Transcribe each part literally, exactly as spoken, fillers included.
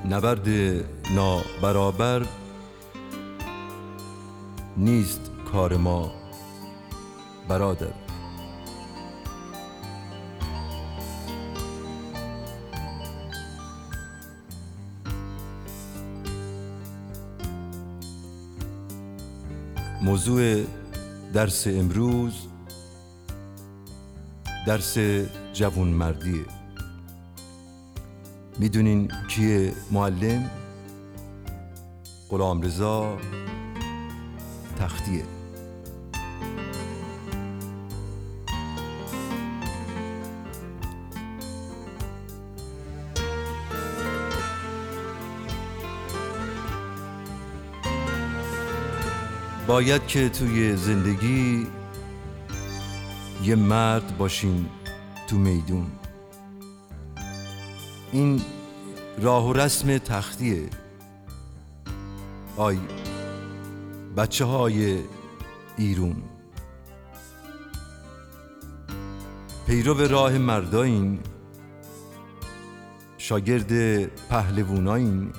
نبرد نابرابر نیست کار ما برادر. موضوع درس امروز درس جوانمردیه. میدونین کیه معلم؟ غلامرضا تختیه. باید که توی زندگی یه مرد باشین تو میدون. این راه و رسم تختیه. آی بچه های ایرون، پیرو راه مردایین، شاگرد پهلوونایین.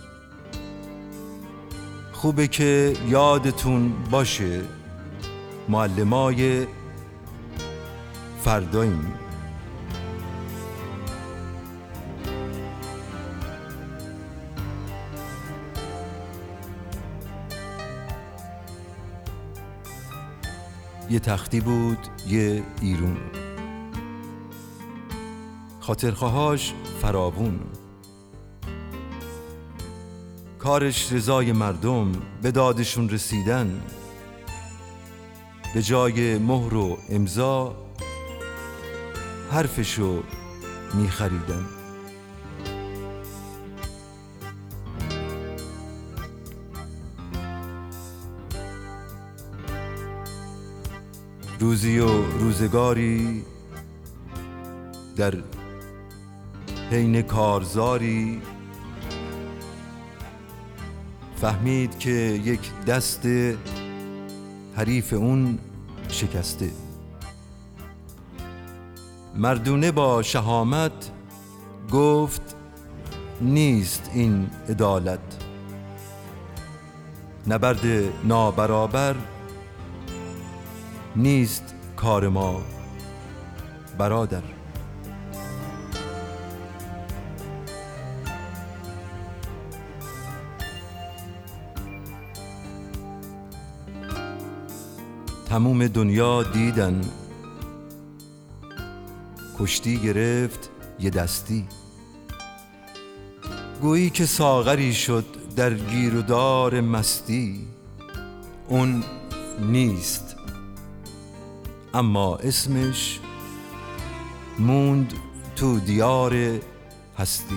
خوبه که یادتون باشه معلمای فردایین. یه تختی بود یه ایرون، خاطرخواهاش فراوون. کارش رضای مردم، به دادشون رسیدن. به جای مهر و امضا حرفشو میخریدن. روزی و روزگاری در حین کارزاری فهمید که یک دست حریف اون شکسته. مردونه با شهامت گفت نیست این عدالت. نبرد نابرابر نیست کار ما برادر. تموم دنیا دیدن، کشتی گرفت یه دستی. گویی که ساغری شد در گیر و دار مستی. اون نیست اما اسمش موند تو دیار هستی.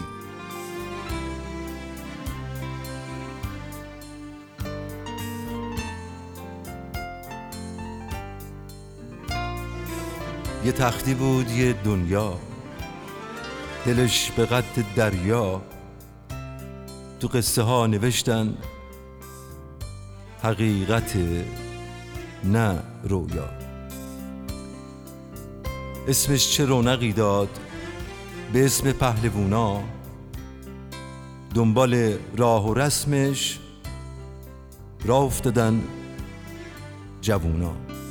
یه تختی بود یه دنیا، دلش به قد دریا. تو قصه ها نوشتن حقیقت نه رویا. اسمش چه رونقی داد به اسم پهلوونا. دنبال راه و رسمش راه افتادن جوونا.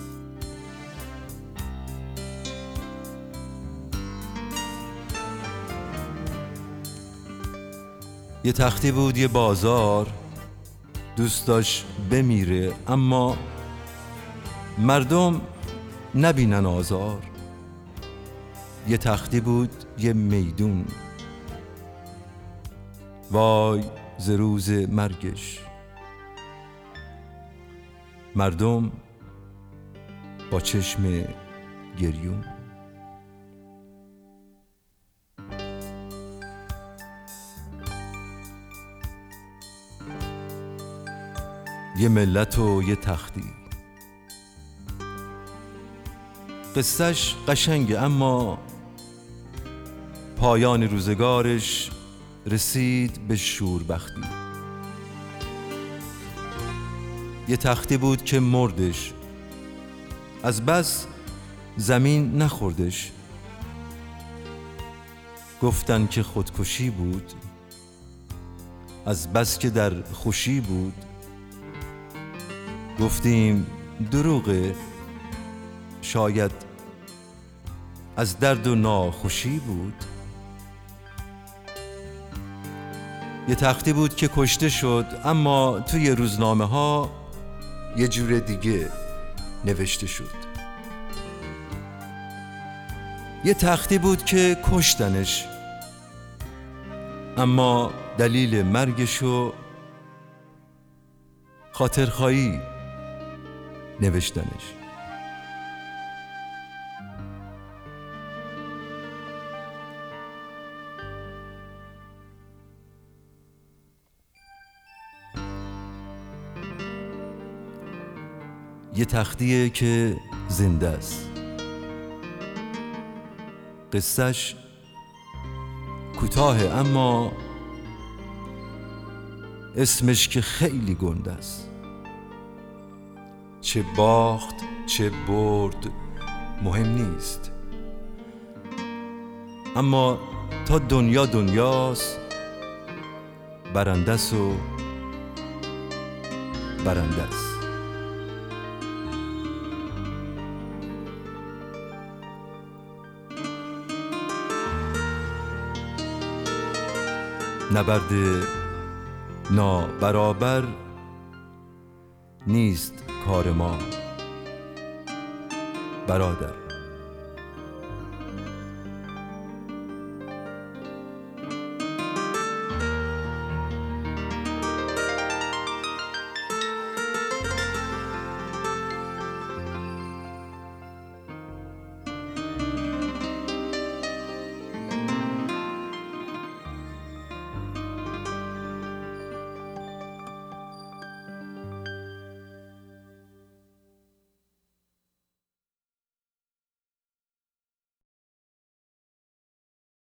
یه تختی بود یه بازار، دوست داشت بمیره اما مردم نبینن آزار. یه تختی بود یه میدون، وای ز روز مرگش. مردم با چشم گریون. یه ملت و یه تختی. قصهش قشنگه اما پایان روزگارش رسید به شوربختی. یه تختی بود که مردش، از بس زمین نخوردش. گفتن که خودکشی بود از بس که در خوشی بود، گفتیم دروغه، شاید از درد و ناخوشی بود. یه تختی بود که کشته شد، اما توی روزنامه ها یه جور دیگه نوشته شد. یه تختی بود که کشتنش، اما دلیل مرگشو خاطرخواهی نوشتنش. یه تختیه که زنده است، قصهش کوتاهه اما اسمش که خیلی گنده است. چه باخت چه برد مهم نیست، اما تا دنیا دنیاست، برندس و برندس. نبرد نابرابر نیست کار ما برادر.